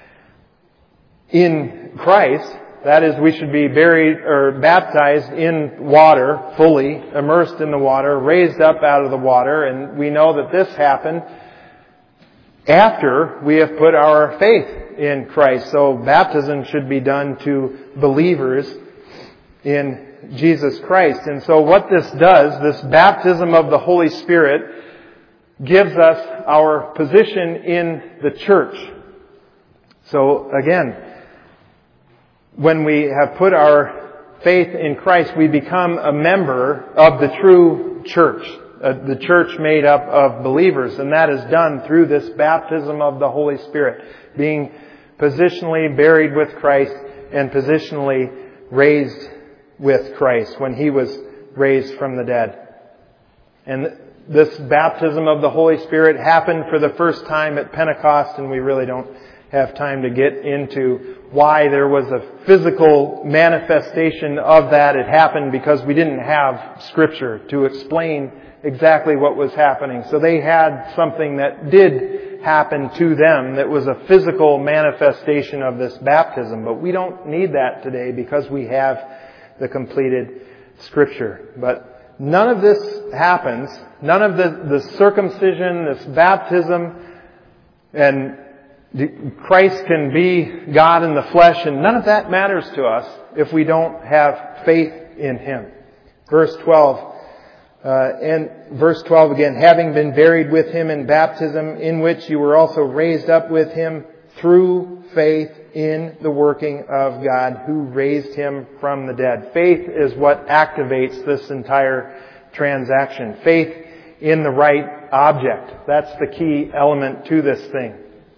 in Christ. That is, we should be buried or baptized in water, fully immersed in the water, raised up out of the water, and we know that this happened after we have put our faith in Christ. So baptism should be done to believers in Jesus Christ. And so what this does, this baptism of the Holy Spirit, gives us our position in the church. So again, when we have put our faith in Christ, we become a member of the true church, the church made up of believers. And that is done through this baptism of the Holy Spirit, being positionally buried with Christ and positionally raised with Christ when He was raised from the dead. And this baptism of the Holy Spirit happened for the first time at Pentecost, and we really don't have time to get into why there was a physical manifestation of that. It happened because we didn't have Scripture to explain exactly what was happening. So they had something that did happen to them that was a physical manifestation of this baptism. But we don't need that today because we have the completed Scripture. But none of this happens. None of the circumcision, this baptism, and Christ can be God in the flesh, and none of that matters to us if we don't have faith in Him. Verse 12 again, having been buried with Him in baptism, in which you were also raised up with Him through faith in the working of God who raised Him from the dead. Faith is what activates this entire transaction. Faith in the right object. That's the key element to this thing.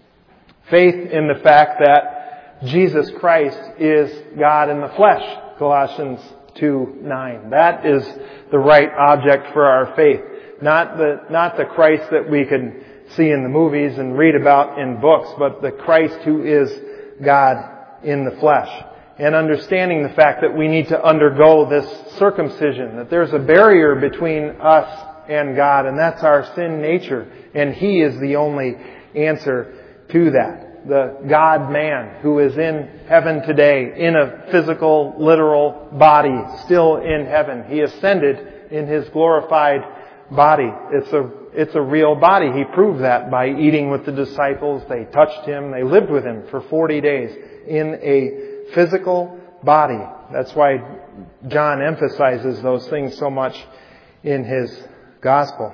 Faith in the fact that Jesus Christ is God in the flesh. Colossians 2:9. That is the right object for our faith. Not the Christ that we can see in the movies and read about in books, but the Christ who is God in the flesh. And understanding the fact that we need to undergo this circumcision, that there's a barrier between us and God, and that's our sin nature. And He is the only answer to that. The God-man who is in heaven today, in a physical, literal body, still in heaven. He ascended in His glorified body. It's a real body. He proved that by eating with the disciples. They touched Him. They lived with Him for 40 days in a physical body. That's why John emphasizes those things so much in his gospel.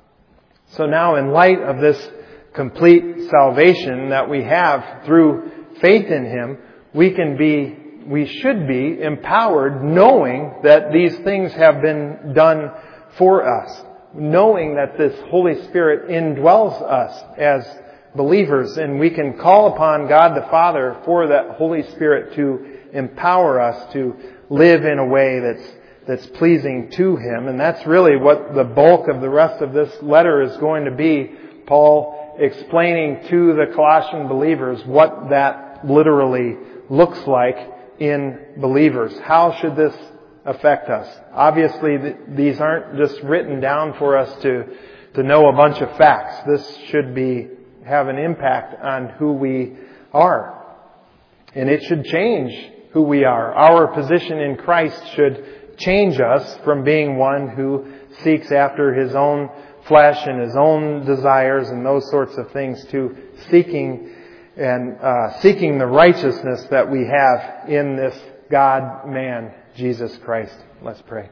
So now, in light of this complete salvation that we have through faith in Him, we should be empowered knowing that these things have been done for us. Knowing that this Holy Spirit indwells us as believers, and we can call upon God the Father for that Holy Spirit to empower us to live in a way that's pleasing to Him. And that's really what the bulk of the rest of this letter is going to be. Paul explaining to the Colossian believers what that literally looks like in believers. How should this affect us? Obviously, these aren't just written down for us to know a bunch of facts. This should have an impact on who we are. And it should change who we are. Our position in Christ should change us from being one who seeks after his own flesh and his own desires and those sorts of things to seeking the righteousness that we have in this God-man, Jesus Christ. Let's pray.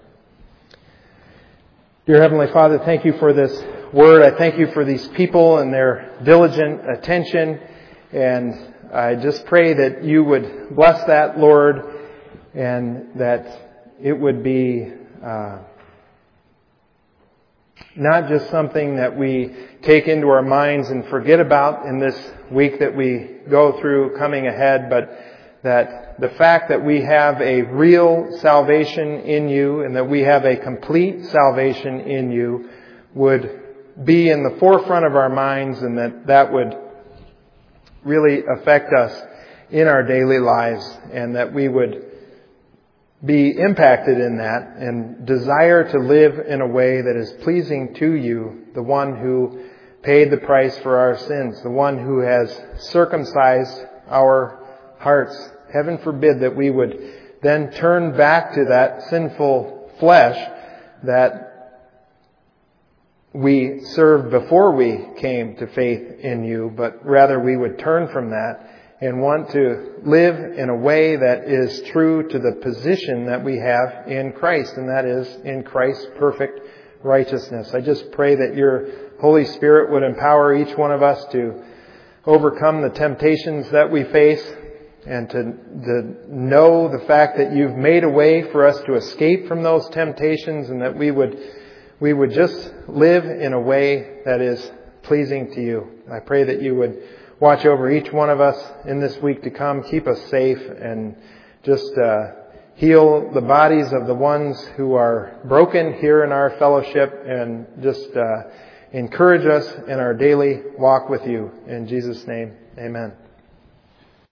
Dear Heavenly Father, thank You for this word. I thank You for these people and their diligent attention. And I just pray that You would bless that, Lord, and that it would be not just something that we take into our minds and forget about in this week that we go through coming ahead, but that the fact that we have a real salvation in You and that we have a complete salvation in You would be in the forefront of our minds, and that would really affect us in our daily lives, and that we would be impacted in that and desire to live in a way that is pleasing to You, the one who paid the price for our sins, the one who has circumcised our hearts. Heaven forbid that we would then turn back to that sinful flesh that we served before we came to faith in You, but rather we would turn from that and want to live in a way that is true to the position that we have in Christ, and that is in Christ's perfect righteousness. I just pray that Your Holy Spirit would empower each one of us to overcome the temptations that we face, and to know the fact that You've made a way for us to escape from those temptations, and that we would just live in a way that is pleasing to You. I pray that You would watch over each one of us in this week to come, keep us safe, and just heal the bodies of the ones who are broken here in our fellowship, and just encourage us in our daily walk with You. In Jesus' name, amen.